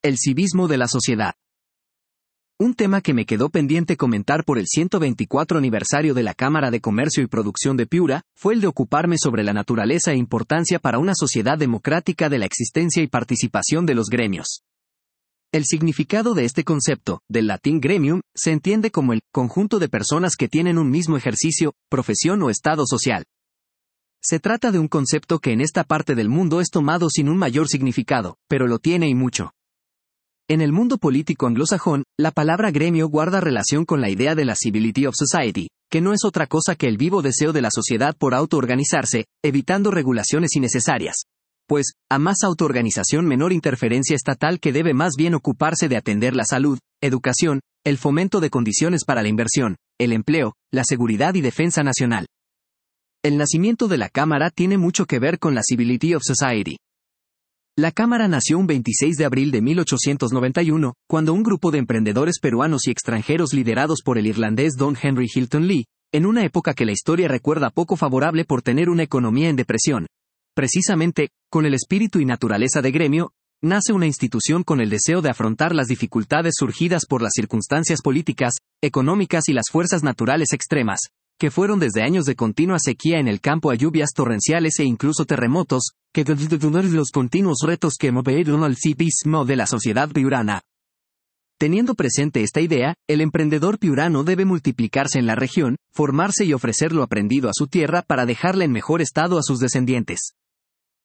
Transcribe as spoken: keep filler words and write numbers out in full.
El civismo de la sociedad. Un tema que me quedó pendiente comentar por el ciento veinticuatro aniversario de la Cámara de Comercio y Producción de Piura, fue el de ocuparme sobre la naturaleza e importancia para una sociedad democrática de la existencia y participación de los gremios. El significado de este concepto, del latín gremium, se entiende como el conjunto de personas que tienen un mismo ejercicio, profesión o estado social. Se trata de un concepto que en esta parte del mundo es tomado sin un mayor significado, pero lo tiene y mucho. En el mundo político anglosajón, la palabra gremio guarda relación con la idea de la civility of society, que no es otra cosa que el vivo deseo de la sociedad por autoorganizarse, evitando regulaciones innecesarias. Pues, a más autoorganización menor interferencia estatal que debe más bien ocuparse de atender la salud, educación, el fomento de condiciones para la inversión, el empleo, la seguridad y defensa nacional. El nacimiento de la Cámara tiene mucho que ver con la civility of society. La Cámara nació un veintiséis de abril de mil ochocientos noventa y uno, cuando un grupo de emprendedores peruanos y extranjeros liderados por el irlandés Don Henry Hilton Lee, en una época que la historia recuerda poco favorable por tener una economía en depresión. Precisamente, con el espíritu y naturaleza de gremio, nace una institución con el deseo de afrontar las dificultades surgidas por las circunstancias políticas, económicas y las fuerzas naturales extremas, que fueron desde años de continua sequía en el campo a lluvias torrenciales e incluso terremotos, que los continuos retos que movieron al civismo de la sociedad piurana. Teniendo presente esta idea, el emprendedor piurano debe multiplicarse en la región, formarse y ofrecer lo aprendido a su tierra para dejarla en mejor estado a sus descendientes.